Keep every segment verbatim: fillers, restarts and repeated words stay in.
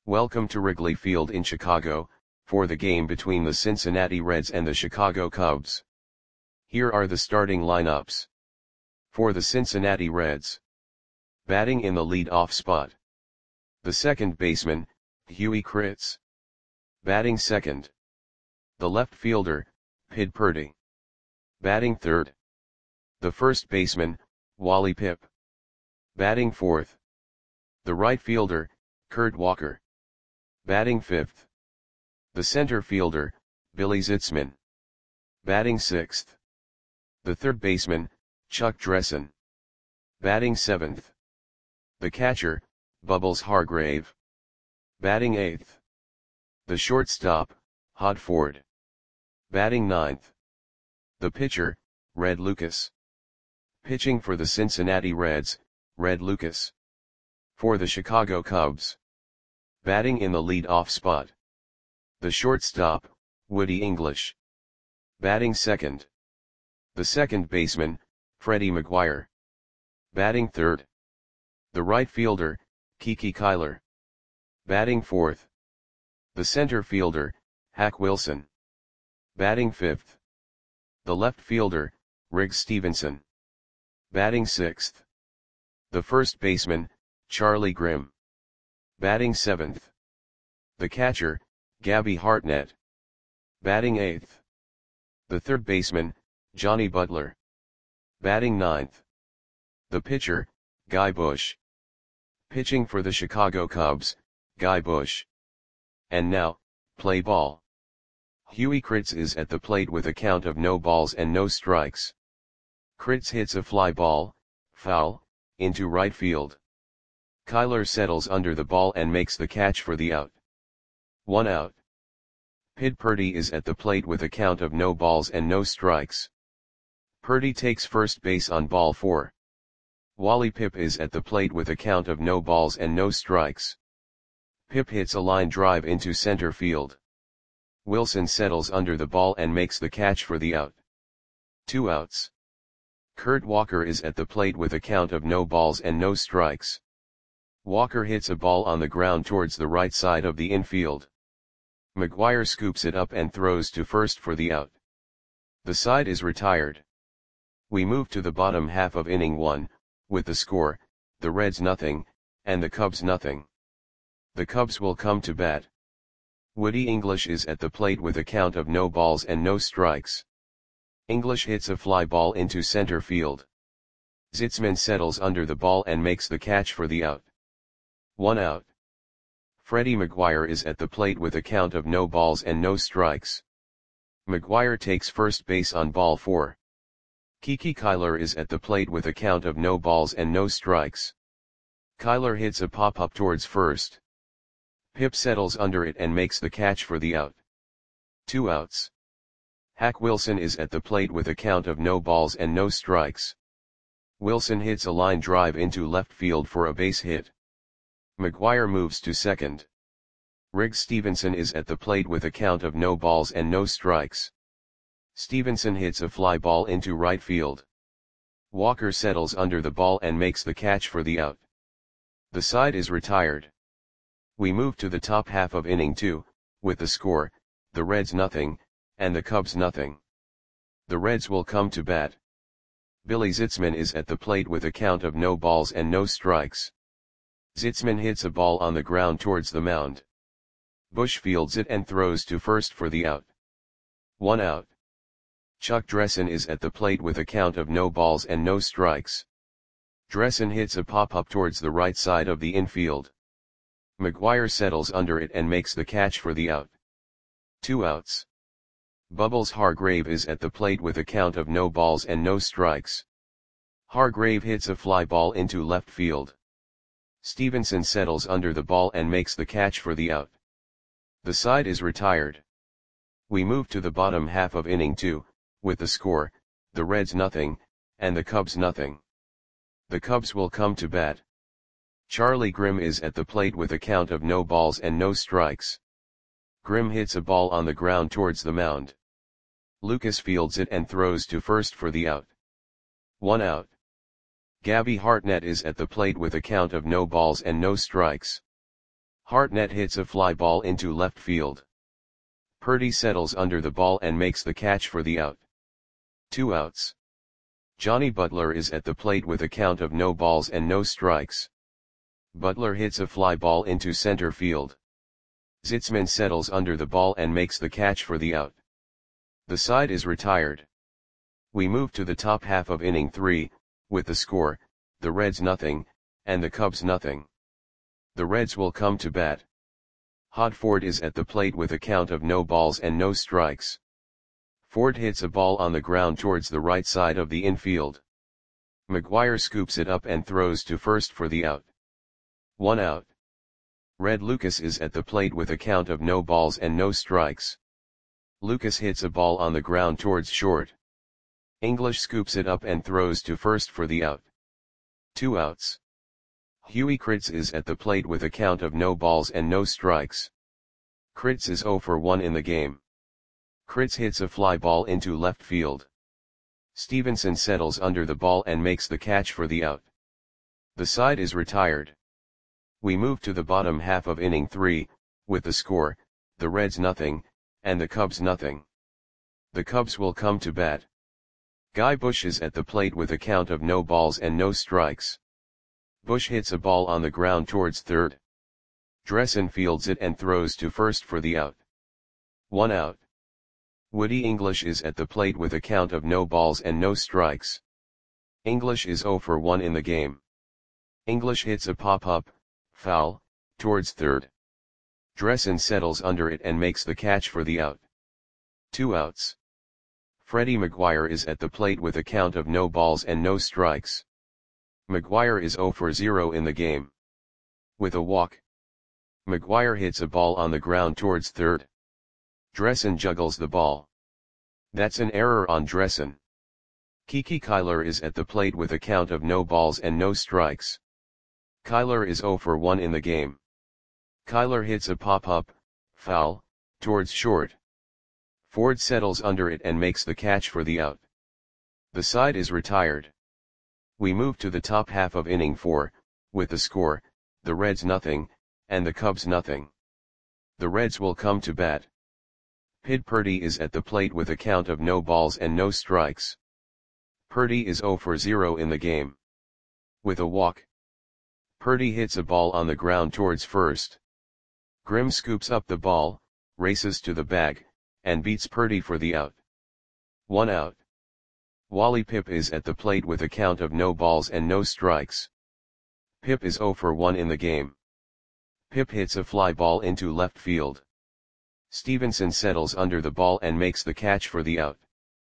Welcome to Wrigley Field in Chicago, for the game between the Cincinnati Reds and the Chicago Cubs. Here are the starting lineups. For the Cincinnati Reds. Batting in the lead-off spot. The second baseman, Huey Kritz. Batting second. The left fielder, Pid Purdy. Batting third. The first baseman, Wally Pipp. Batting fourth. The right fielder, Kurt Walker. Batting fifth. The center fielder, Billy Zitzman. Batting sixth. The third baseman, Chuck Dressen. Batting seventh. The catcher, Bubbles Hargrave. Batting eighth. The shortstop, Hod Ford. Batting ninth. The pitcher, Red Lucas. Pitching for the Cincinnati Reds, Red Lucas. For the Chicago Cubs. Batting in the lead-off spot. The shortstop, Woody English. Batting second. The second baseman, Freddie McGuire. Batting third. The right fielder, Kiki Kyler. Batting fourth. The center fielder, Hack Wilson. Batting fifth. The left fielder, Riggs Stevenson. Batting sixth. The first baseman, Charlie Grimm. Batting seventh. The catcher, Gabby Hartnett. Batting eighth. The third baseman, Johnny Butler. Batting ninth. The pitcher, Guy Bush. Pitching for the Chicago Cubs, Guy Bush. And now, play ball. Huey Kritz is at the plate with a count of no balls and no strikes. Kritz hits a fly ball, foul, into right field. Kyler settles under the ball and makes the catch for the out. One out. Pid Purdy is at the plate with a count of no balls and no strikes. Purdy takes first base on ball four. Wally Pipp is at the plate with a count of no balls and no strikes. Pipp hits a line drive into center field. Wilson settles under the ball and makes the catch for the out. Two outs. Kurt Walker is at the plate with a count of no balls and no strikes. Walker hits a ball on the ground towards the right side of the infield. McGuire scoops it up and throws to first for the out. The side is retired. We move to the bottom half of inning one, with the score, the Reds nothing, and the Cubs nothing. The Cubs will come to bat. Woody English is at the plate with a count of no balls and no strikes. English hits a fly ball into center field. Zitzman settles under the ball and makes the catch for the out. One out. Freddie McGuire is at the plate with a count of no balls and no strikes. McGuire takes first base on ball four. Kiki Kyler is at the plate with a count of no balls and no strikes. Kyler hits a pop-up towards first. Pipp settles under it and makes the catch for the out. Two outs. Hack Wilson is at the plate with a count of no balls and no strikes. Wilson hits a line drive into left field for a base hit. McGuire moves to second. Riggs Stevenson is at the plate with a count of no balls and no strikes. Stevenson hits a fly ball into right field. Walker settles under the ball and makes the catch for the out. The side is retired. We move to the top half of inning two, with the score, the Reds nothing, and the Cubs nothing. The Reds will come to bat. Billy Zitzman is at the plate with a count of no balls and no strikes. Zitzman hits a ball on the ground towards the mound. Bush fields it and throws to first for the out. One out. Chuck Dressen is at the plate with a count of no balls and no strikes. Dressen hits a pop-up towards the right side of the infield. McGuire settles under it and makes the catch for the out. Two outs. Bubbles Hargrave is at the plate with a count of no balls and no strikes. Hargrave hits a fly ball into left field. Stevenson settles under the ball and makes the catch for the out. The side is retired. We move to the bottom half of inning two, with the score, the Reds nothing, and the Cubs nothing. The Cubs will come to bat. Charlie Grimm is at the plate with a count of no balls and no strikes. Grimm hits a ball on the ground towards the mound. Lucas fields it and throws to first for the out. One out. Gabby Hartnett is at the plate with a count of no balls and no strikes. Hartnett hits a fly ball into left field. Purdy settles under the ball and makes the catch for the out. Two outs. Johnny Butler is at the plate with a count of no balls and no strikes. Butler hits a fly ball into center field. Zitzman settles under the ball and makes the catch for the out. The side is retired. We move to the top half of inning three, with the score, the Reds nothing, and the Cubs nothing. The Reds will come to bat. Hod Ford is at the plate with a count of no balls and no strikes. Ford hits a ball on the ground towards the right side of the infield. McGuire scoops it up and throws to first for the out. One out. Red Lucas is at the plate with a count of no balls and no strikes. Lucas hits a ball on the ground towards short. English scoops it up and throws to first for the out. Two outs. Huey Kritz is at the plate with a count of no balls and no strikes. Kritz is oh for one in the game. Kritz hits a fly ball into left field. Stevenson settles under the ball and makes the catch for the out. The side is retired. We move to the bottom half of inning three, with the score, the Reds nothing, and the Cubs nothing. The Cubs will come to bat. Guy Bush is at the plate with a count of no balls and no strikes. Bush hits a ball on the ground towards third. Dressen fields it and throws to first for the out. One out. Woody English is at the plate with a count of no balls and no strikes. English is oh for one in the game. English hits a pop-up, foul, towards third. Dressen settles under it and makes the catch for the out. Two outs. Freddie McGuire is at the plate with a count of no balls and no strikes. McGuire is oh for zero in the game. With a walk. McGuire hits a ball on the ground towards third. Dressen juggles the ball. That's an error on Dressen. Kiki Kyler is at the plate with a count of no balls and no strikes. Kyler is oh for one in the game. Kyler hits a pop-up, foul, towards short. Ford settles under it and makes the catch for the out. The side is retired. We move to the top half of inning four, with the score, the Reds nothing, and the Cubs nothing. The Reds will come to bat. Pid Purdy is at the plate with a count of no balls and no strikes. Purdy is oh for zero in the game. With a walk. Purdy hits a ball on the ground towards first. Grimm scoops up the ball, races to the bag, and beats Purdy for the out. One out. Wally Pipp is at the plate with a count of no balls and no strikes. Pipp is oh for one in the game. Pipp hits a fly ball into left field. Stevenson settles under the ball and makes the catch for the out.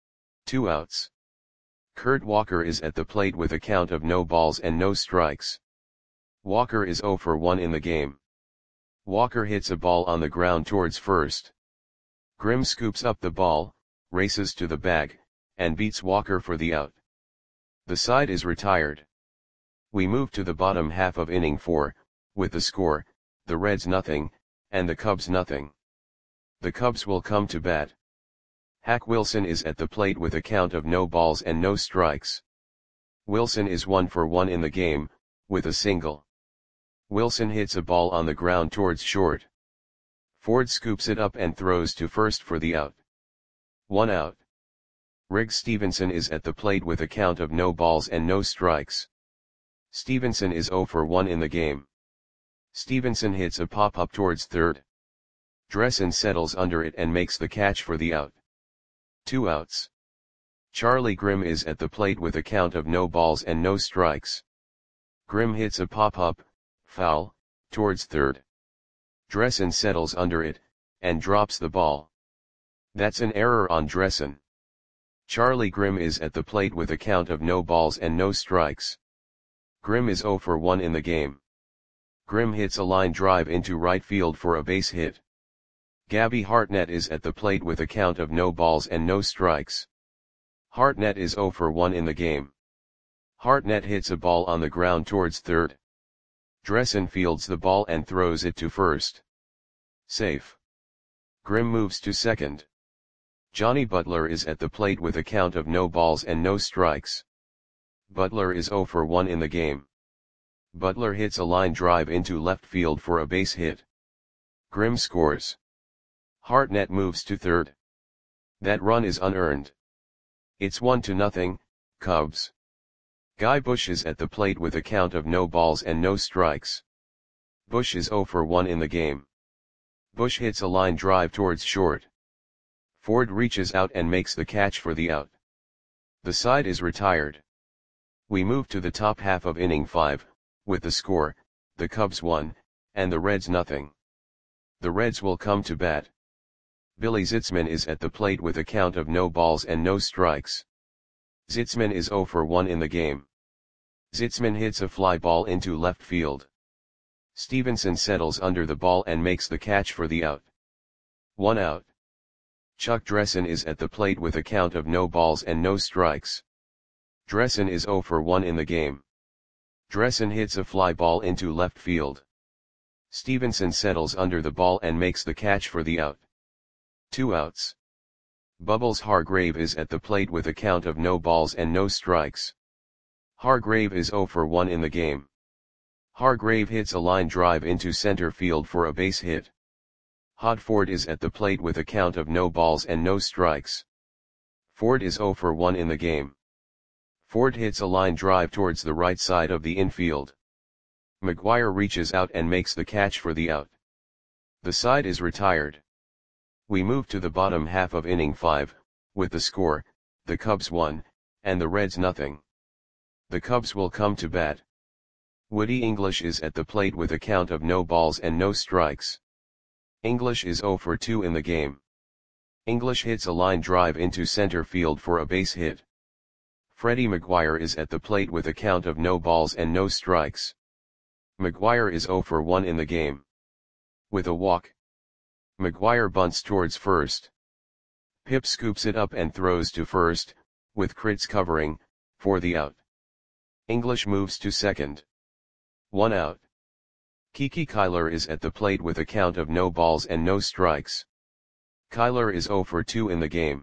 Two outs. Kurt Walker is at the plate with a count of no balls and no strikes. Walker is oh for one in the game. Walker hits a ball on the ground towards first. Grimm scoops up the ball, races to the bag, and beats Walker for the out. The side is retired. We move to the bottom half of inning four, with the score, the Reds nothing, and the Cubs nothing. The Cubs will come to bat. Hack Wilson is at the plate with a count of no balls and no strikes. Wilson is one for one in the game, with a single. Wilson hits a ball on the ground towards short. Ford scoops it up and throws to first for the out. One out. Riggs Stevenson is at the plate with a count of no balls and no strikes. Stevenson is oh for one in the game. Stevenson hits a pop-up towards third. Dressen settles under it and makes the catch for the out. Two outs. Charlie Grimm is at the plate with a count of no balls and no strikes. Grimm hits a pop-up, foul, towards third. Dressen settles under it, and drops the ball. That's an error on Dressen. Charlie Grimm is at the plate with a count of no balls and no strikes. Grimm is oh for one in the game. Grimm hits a line drive into right field for a base hit. Gabby Hartnett is at the plate with a count of no balls and no strikes. Hartnett is oh for one in the game. Hartnett hits a ball on the ground towards third. Dressen fields the ball and throws it to first. Safe. Grimm moves to second. Johnny Butler is at the plate with a count of no balls and no strikes. Butler is oh for one in the game. Butler hits a line drive into left field for a base hit. Grimm scores. Hartnett moves to third. That run is unearned. It's one to nothing, Cubs. Guy Bush is at the plate with a count of no balls and no strikes. Bush is oh for one in the game. Bush hits a line drive towards short. Ford reaches out and makes the catch for the out. The side is retired. We move to the top half of inning five, with the score, the Cubs one, and the Reds nothing. The Reds will come to bat. Billy Zitzman is at the plate with a count of no balls and no strikes. Zitzman is oh for one in the game. Zitzman hits a fly ball into left field. Stevenson settles under the ball and makes the catch for the out. One out. Chuck Dressen is at the plate with a count of no balls and no strikes. Dressen is oh for one in the game. Dressen hits a fly ball into left field. Stevenson settles under the ball and makes the catch for the out. Two outs. Bubbles Hargrave is at the plate with a count of no balls and no strikes. Hargrave is oh for one in the game. Hargrave hits a line drive into center field for a base hit. Hod Ford is at the plate with a count of no balls and no strikes. Ford is oh for one in the game. Ford hits a line drive towards the right side of the infield. McGuire reaches out and makes the catch for the out. The side is retired. We move to the bottom half of inning five, with the score, the Cubs one, and the Reds nothing. The Cubs will come to bat. Woody English is at the plate with a count of no balls and no strikes. English is oh for two in the game. English hits a line drive into center field for a base hit. Freddie McGuire is at the plate with a count of no balls and no strikes. McGuire is oh for one in the game. With a walk. McGuire bunts towards first. Pip scoops it up and throws to first, with Kritz covering, for the out. English moves to second. One out. Kiki Kyler is at the plate with a count of no balls and no strikes. Kyler is oh for two in the game.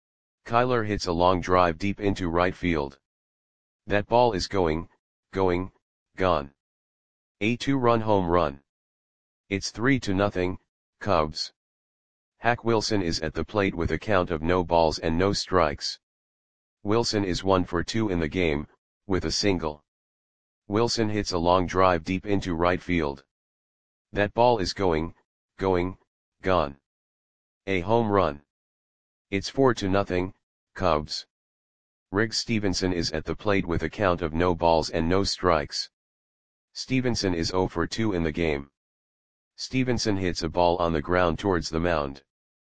Kyler hits a long drive deep into right field. That ball is going, going, gone. A two-run home run. It's three to nothing, Cubs. Hack Wilson is at the plate with a count of no balls and no strikes. Wilson is one for two in the game, with a single. Wilson hits a long drive deep into right field. That ball is going, going, gone. A home run. It's four to nothing, Cubs. Riggs Stevenson is at the plate with a count of no balls and no strikes. Stevenson is oh for two in the game. Stevenson hits a ball on the ground towards the mound.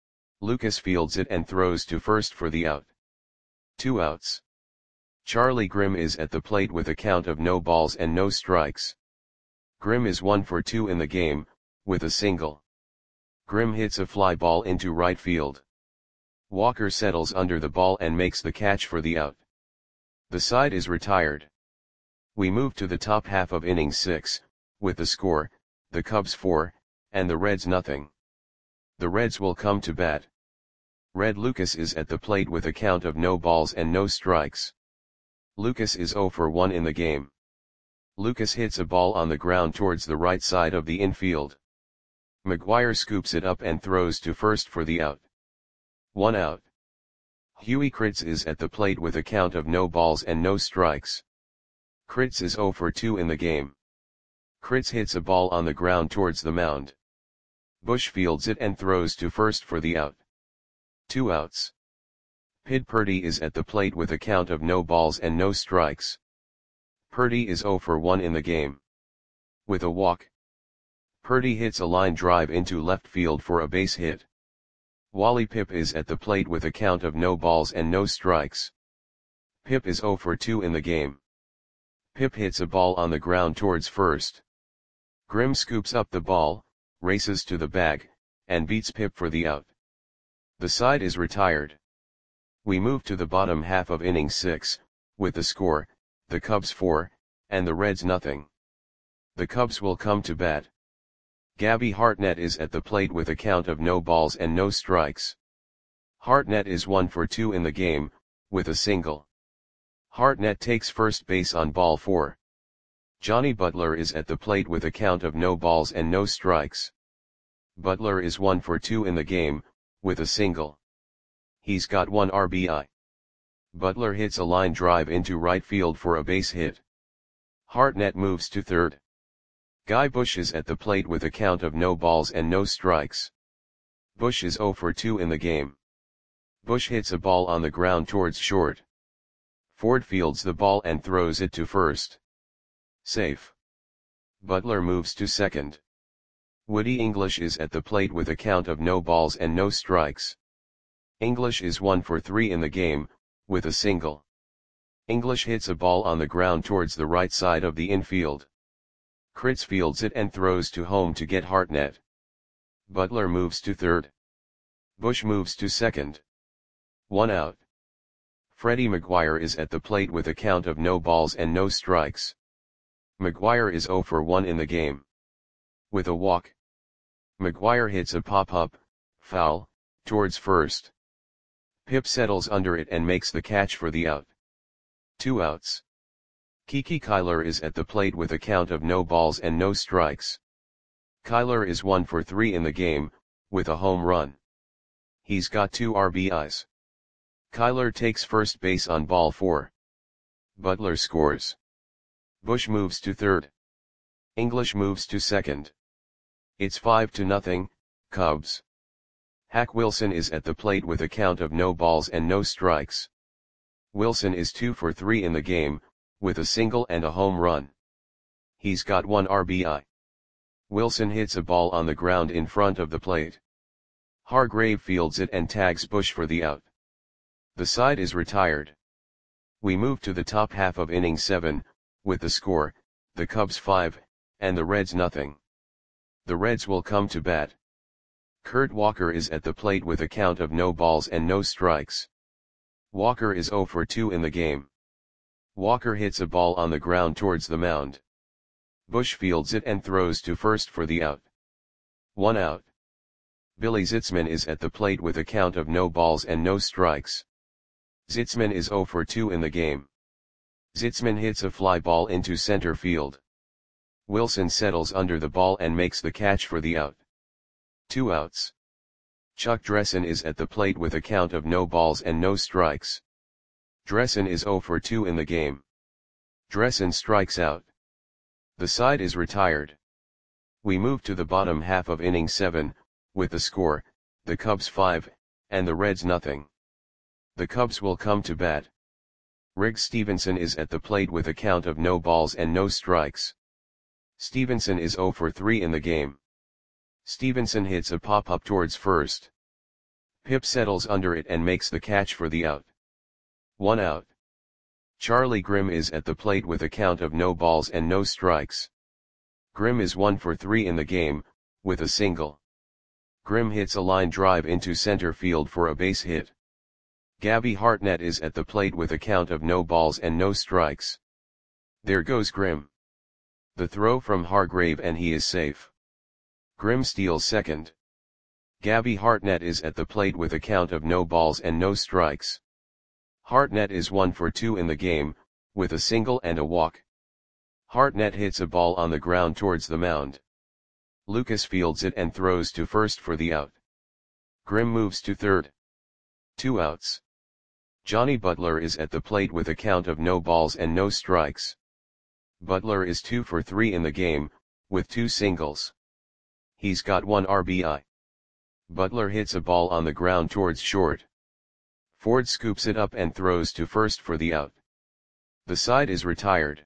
Lucas fields it and throws to first for the out. Two outs. Charlie Grimm is at the plate with a count of no balls and no strikes. Grimm is one for two in the game, with a single. Grimm hits a fly ball into right field. Walker settles under the ball and makes the catch for the out. The side is retired. We move to the top half of inning six, with the score, the Cubs four, and the Reds nothing. The Reds will come to bat. Red Lucas is at the plate with a count of no balls and no strikes. Lucas is oh for one in the game. Lucas hits a ball on the ground towards the right side of the infield. McGuire scoops it up and throws to first for the out. One out. Huey Kritz is at the plate with a count of no balls and no strikes. Kritz is oh for two in the game. Kritz hits a ball on the ground towards the mound. Bush fields it and throws to first for the out. Two outs. Pid Purdy is at the plate with a count of no balls and no strikes. Purdy is oh for one in the game. With a walk. Purdy hits a line drive into left field for a base hit. Wally Pipp is at the plate with a count of no balls and no strikes. Pipp is oh for two in the game. Pipp hits a ball on the ground towards first. Grimm scoops up the ball, races to the bag, and beats Pipp for the out. The side is retired. We move to the bottom half of inning six, with the score, the Cubs four, and the Reds nothing. The Cubs will come to bat. Gabby Hartnett is at the plate with a count of no balls and no strikes. Hartnett is one for two in the game, with a single. Hartnett takes first base on ball four. Johnny Butler is at the plate with a count of no balls and no strikes. Butler is one for two in the game, with a single. He's got one R B I. Butler hits a line drive into right field for a base hit. Hartnett moves to third. Guy Bush is at the plate with a count of no balls and no strikes. Bush is zero for two in the game. Bush hits a ball on the ground towards short. Ford fields the ball and throws it to first. Safe. Butler moves to second. Woody English is at the plate with a count of no balls and no strikes. English is one for three in the game, with a single. English hits a ball on the ground towards the right side of the infield. Kritz fields it and throws to home to get Hartnett. Butler moves to third. Bush moves to second. One out. Freddie McGuire is at the plate with a count of no balls and no strikes. McGuire is zero for one in the game. With a walk. McGuire hits a pop-up, foul, towards first. Pip settles under it and makes the catch for the out. Two outs. Kiki Kyler is at the plate with a count of no balls and no strikes. Kyler is one for three in the game, with a home run. He's got two R B Is. Kyler takes first base on ball four. Butler scores. Bush moves to third. English moves to second. It's five to nothing, Cubs. Hack Wilson is at the plate with a count of no balls and no strikes. Wilson is two for three in the game, with a single and a home run. He's got one R B I. Wilson hits a ball on the ground in front of the plate. Hargrave fields it and tags Bush for the out. The side is retired. We move to the top half of inning seven, with the score, the Cubs five, and the Reds nothing. The Reds will come to bat. Kurt Walker is at the plate with a count of no balls and no strikes. Walker is zero for two in the game. Walker hits a ball on the ground towards the mound. Bush fields it and throws to first for the out. One out. Billy Zitzman is at the plate with a count of no balls and no strikes. Zitzman is zero for two in the game. Zitzman hits a fly ball into center field. Wilson settles under the ball and makes the catch for the out. Two outs. Chuck Dressen is at the plate with a count of no balls and no strikes. Dressen is zero for two in the game. Dressen strikes out. The side is retired. We move to the bottom half of inning seven, with the score, the Cubs five, and the Reds nothing. The Cubs will come to bat. Riggs Stevenson is at the plate with a count of no balls and no strikes. Stevenson is zero for three in the game. Stevenson hits a pop-up towards first. Pip settles under it and makes the catch for the out. One out. Charlie Grimm is at the plate with a count of no balls and no strikes. Grimm is one for three in the game, with a single. Grimm hits a line drive into center field for a base hit. Gabby Hartnett is at the plate with a count of no balls and no strikes. There goes Grimm. The throw from Hargrave and he is safe. Grimm steals second. Gabby Hartnett is at the plate with a count of no balls and no strikes. Hartnett is one for two in the game, with a single and a walk. Hartnett hits a ball on the ground towards the mound. Lucas fields it and throws to first for the out. Grimm moves to third. Two outs. Johnny Butler is at the plate with a count of no balls and no strikes. Butler is two for three in the game, with two singles. He's got one R B I. Butler hits a ball on the ground towards short. Ford scoops it up and throws to first for the out. The side is retired.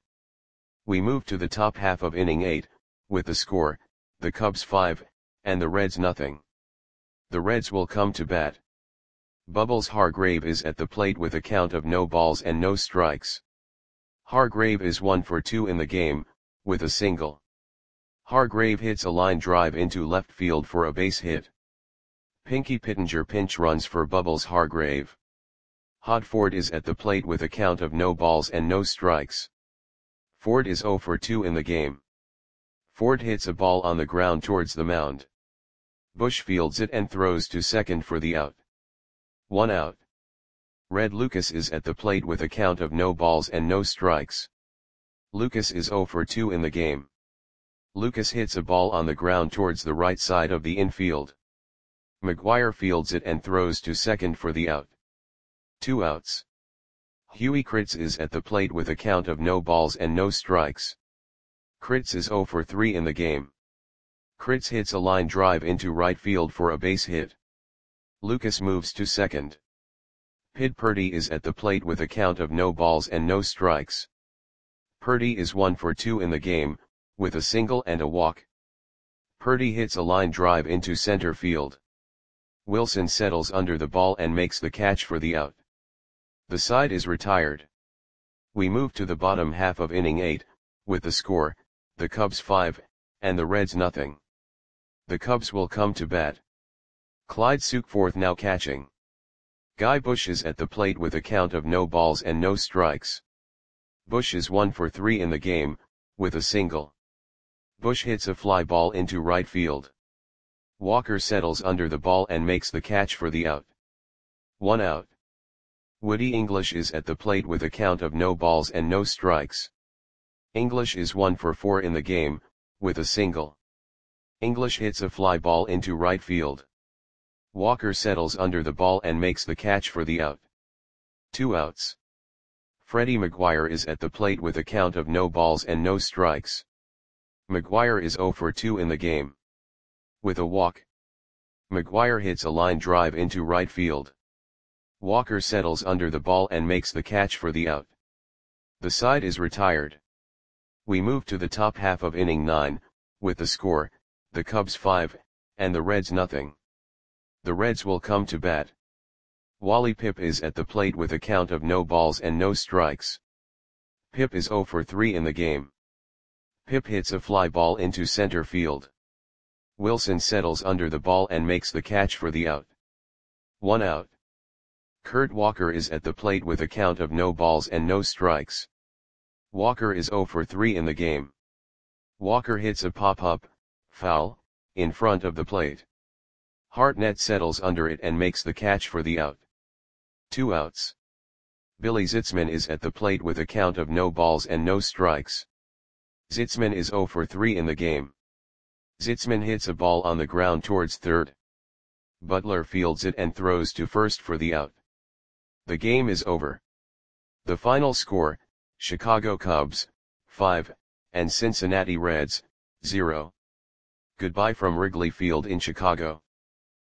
We move to the top half of inning eight, with the score, the Cubs five, and the Reds nothing. The Reds will come to bat. Bubbles Hargrave is at the plate with a count of no balls and no strikes. Hargrave is one for two in the game, with a single. Hargrave hits a line drive into left field for a base hit. Pinky Pittenger pinch runs for Bubbles Hargrave. Hod Ford is at the plate with a count of no balls and no strikes. Ford is zero for two in the game. Ford hits a ball on the ground towards the mound. Bush fields it and throws to second for the out. One out. Red Lucas is at the plate with a count of no balls and no strikes. Lucas is zero for two in the game. Lucas hits a ball on the ground towards the right side of the infield. McGuire fields it and throws to second for the out. Two outs. Huey Kritz is at the plate with a count of no balls and no strikes. Kritz is oh for three in the game. Kritz hits a line drive into right field for a base hit. Lucas moves to second. Pid Purdy is at the plate with a count of no balls and no strikes. Purdy is one for two in the game, with a single and a walk. Purdy hits a line drive into center field. Wilson settles under the ball and makes the catch for the out. The side is retired. We move to the bottom half of inning eight, with the score, the Cubs five, and the Reds nothing. The Cubs will come to bat. Clyde Sukeforth now catching. Guy Bush is at the plate with a count of no balls and no strikes. Bush is one for three in the game, with a single. Bush hits a fly ball into right field. Walker settles under the ball and makes the catch for the out. One out. Woody English is at the plate with a count of no balls and no strikes. English is one for four in the game, with a single. English hits a fly ball into right field. Walker settles under the ball and makes the catch for the out. Two outs. Freddie McGuire is at the plate with a count of no balls and no strikes. McGuire is oh for two in the game. With a walk. McGuire hits a line drive into right field. Walker settles under the ball and makes the catch for the out. The side is retired. We move to the top half of inning nine, with the score, the Cubs five, and the Reds nothing. The Reds will come to bat. Wally Pipp is at the plate with a count of no balls and no strikes. Pipp is oh for three in the game. Pipp hits a fly ball into center field. Wilson settles under the ball and makes the catch for the out. One out. Kurt Walker is at the plate with a count of no balls and no strikes. Walker is oh for three in the game. Walker hits a pop-up, foul, in front of the plate. Hartnett settles under it and makes the catch for the out. Two outs. Billy Zitzman is at the plate with a count of no balls and no strikes. Zitzman is oh for three in the game. Zitzman hits a ball on the ground towards third. Butler fields it and throws to first for the out. The game is over. The final score, Chicago Cubs, five, and Cincinnati Reds, zero. Goodbye from Wrigley Field in Chicago.